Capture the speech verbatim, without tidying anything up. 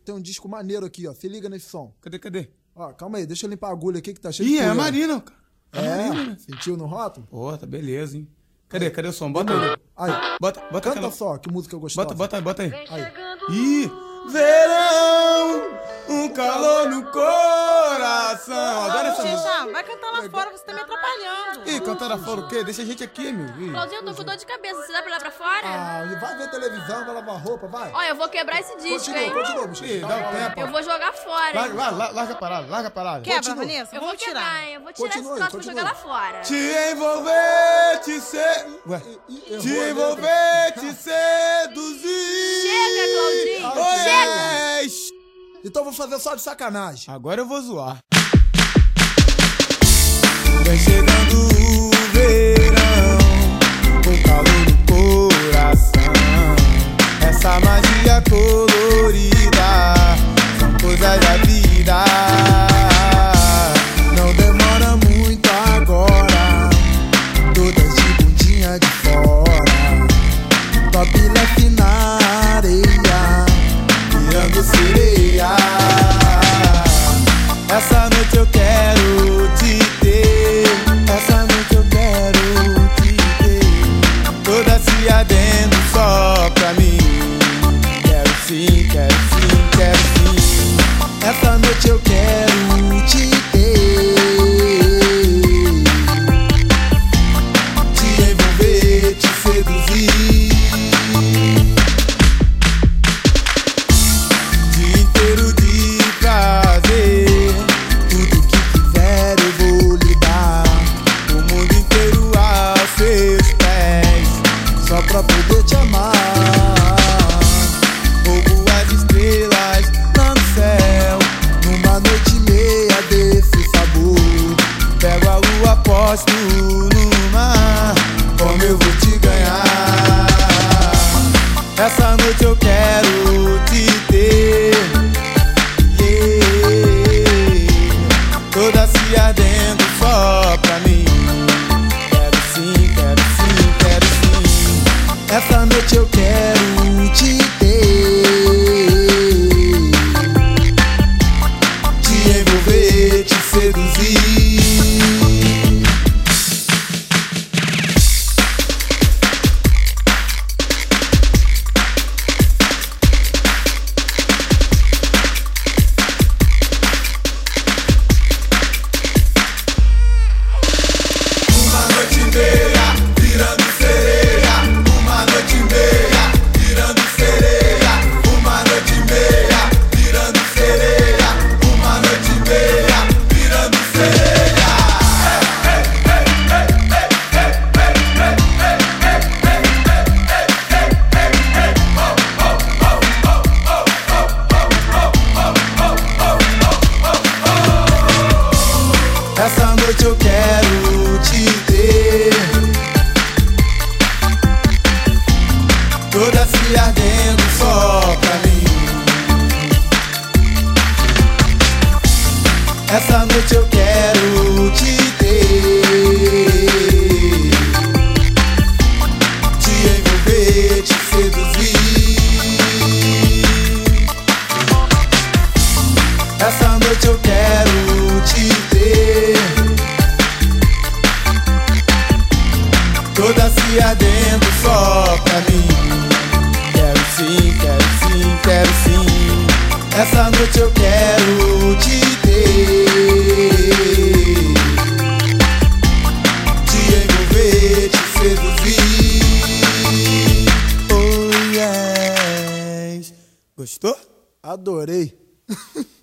tem um disco maneiro aqui, ó. Se liga nesse som. Cadê, cadê? Ó, calma aí, deixa eu limpar a agulha aqui que tá cheio Ih, de é a poeira. Marina, cara. É, a É, Marina, né? sentiu no rótulo? Pô, tá beleza, hein? Cadê, cadê o som? Bota aí. Aí, Bota, bota canta aquela... só, que música eu gostei. Bota, bota aí, bota aí. Aí. Ih, verão, um calor no coração. Adoro essa música. Xixá, vai cantar lá fora, você tá me atrapalhando. Ih, cantar lá fora o quê? Deixa a gente aqui, meu. Ih. Claudinho, eu tô com dor de cabeça. Você dá pra ir lá pra fora? Ah, vai ver televisão, vai lavar roupa, vai. Olha, eu vou quebrar esse disco, Continua, hein? continua, bicho. Ih, dá um tempo. Eu vou jogar fora. Larga, larga, larga, larga a parada, larga a parada. Quebra, Continua. Vanessa, Eu vou vou tirar. quebrar, hein? Eu vou tirar Continue, esse troço pra continue. jogar lá fora. Te envolver, te ser... Ué. Ih, errou Te a letra. envolver, te seduzir. Chega, Claudinho. Ah, Chega. Chega. Então eu vou fazer só de sacanagem. Agora eu vou zoar. Vem chegando o verão, com calor no coração. Essa magia colorida são coisas da vida. Não demora muito agora, todas de bundinha de fora. Topless na areia, Virando sereia. Essa noite eu quero te ter. Essa noite eu quero te ter. Toda se ardendo só pra mim. Quero sim, quero sim, quero sim. essa noite eu quero te ter. Te envolver, te seduzir. Dia inteiro de prazer. Tudo que quiser eu vou lhe dar, O mundo inteiro aos seus pés. só pra poder te amar. Roubo as estrelas lá no céu. Numa noite e meia desse sabor, Pego a lua, aposto no mar. Como eu vou te ganhar. Essa noite eu quero te ter. Yeah. Toda se ardendo só pra mim. Quero sim, quero sim, quero sim. essa noite eu quero te ter. Te envolver, te seduzir. Uma noite e meia, virando sereia. Uma noite e meia, virando sereia. Uma noite e meia, virando sereia. Uma noite e meia, virando sereia. Essa noite eu quero te ter. Toda se ardendo só pra mim. Essa noite eu quero te ter. Te envolver, te seduzir. Essa noite eu quero te ter. Toda se ardendo só pra mim. Quero sim, quero sim, quero sim. Essa noite eu quero te ter. Te envolver, te seduzir. Oh yes. Gostou? Adorei.